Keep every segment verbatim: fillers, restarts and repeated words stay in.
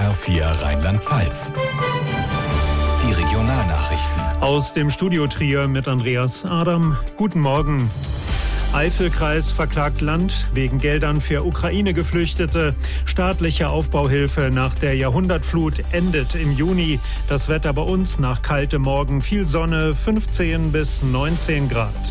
R vier Rheinland-Pfalz. Die Regionalnachrichten. Aus dem Studio Trier mit Andreas Adam. Guten Morgen. Eifelkreis verklagt Land wegen Geldern für Ukraine-Geflüchtete. Staatliche Aufbauhilfe nach der Jahrhundertflut endet im Juni. Das Wetter bei uns nach kaltem Morgen, viel Sonne, fünfzehn bis neunzehn Grad.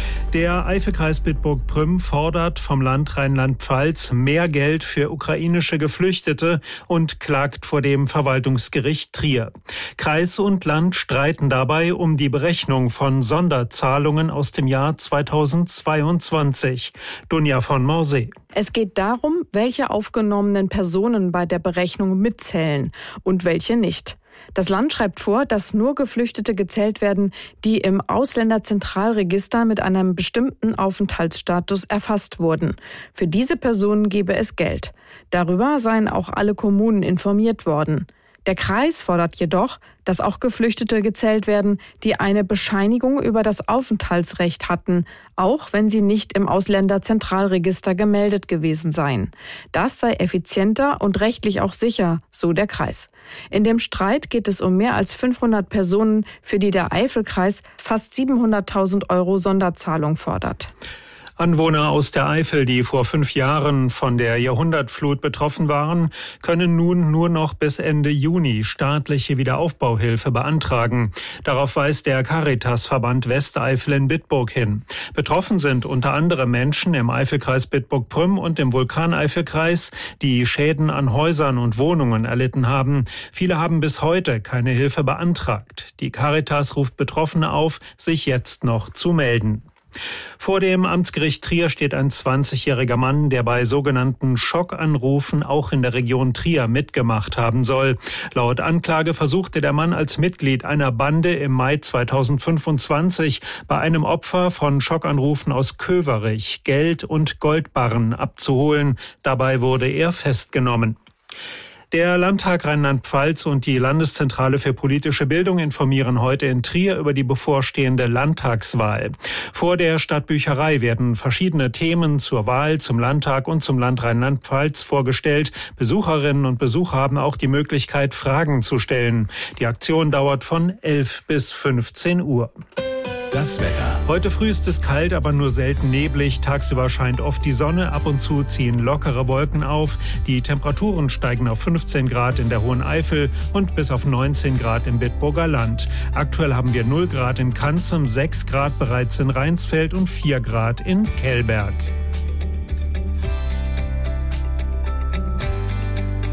Der Eifelkreis Bitburg-Prüm fordert vom Land Rheinland-Pfalz mehr Geld für ukrainische Geflüchtete und klagt vor dem Verwaltungsgericht Trier. Kreis und Land streiten dabei um die Berechnung von Sonderzahlungen aus dem Jahr zweitausendzweiundzwanzig. Dunja von Morsee. Es geht darum, welche aufgenommenen Personen bei der Berechnung mitzählen und welche nicht. Das Land schreibt vor, dass nur Geflüchtete gezählt werden, die im Ausländerzentralregister mit einem bestimmten Aufenthaltsstatus erfasst wurden. Für diese Personen gebe es Geld. Darüber seien auch alle Kommunen informiert worden. Der Kreis fordert jedoch, dass auch Geflüchtete gezählt werden, die eine Bescheinigung über das Aufenthaltsrecht hatten, auch wenn sie nicht im Ausländerzentralregister gemeldet gewesen seien. Das sei effizienter und rechtlich auch sicher, so der Kreis. In dem Streit geht es um mehr als fünfhundert Personen, für die der Eifelkreis fast siebenhunderttausend Euro Sonderzahlung fordert. Anwohner aus der Eifel, die vor fünf Jahren von der Jahrhundertflut betroffen waren, können nun nur noch bis Ende Juni staatliche Wiederaufbauhilfe beantragen. Darauf weist der Caritas-Verband Westeifel in Bitburg hin. Betroffen sind unter anderem Menschen im Eifelkreis Bitburg-Prüm und im Vulkaneifelkreis, die Schäden an Häusern und Wohnungen erlitten haben. Viele haben bis heute keine Hilfe beantragt. Die Caritas ruft Betroffene auf, sich jetzt noch zu melden. Vor dem Amtsgericht Trier steht ein zwanzigjähriger Mann, der bei sogenannten Schockanrufen auch in der Region Trier mitgemacht haben soll. Laut Anklage versuchte der Mann als Mitglied einer Bande im Mai zweitausendfünfundzwanzig bei einem Opfer von Schockanrufen aus Köverich Geld und Goldbarren abzuholen. Dabei wurde er festgenommen. Der Landtag Rheinland-Pfalz und die Landeszentrale für politische Bildung informieren heute in Trier über die bevorstehende Landtagswahl. Vor der Stadtbücherei werden verschiedene Themen zur Wahl, zum Landtag und zum Land Rheinland-Pfalz vorgestellt. Besucherinnen und Besucher haben auch die Möglichkeit, Fragen zu stellen. Die Aktion dauert von elf bis fünfzehn Uhr. Das Wetter. Heute früh ist es kalt, aber nur selten neblig. Tagsüber scheint oft die Sonne. Ab und zu ziehen lockere Wolken auf. Die Temperaturen steigen auf fünfzehn Grad in der Hohen Eifel und bis auf neunzehn Grad im Bitburger Land. Aktuell haben wir null Grad in Kanzem, sechs Grad bereits in Rheinsfeld und vier Grad in Kellberg.